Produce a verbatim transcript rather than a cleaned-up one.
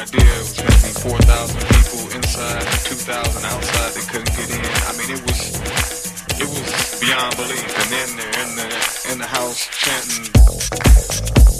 idea it was going to be four thousand people inside, two thousand outside. They couldn't get in. I mean, it was it was beyond belief. And then they're in the in the house chanting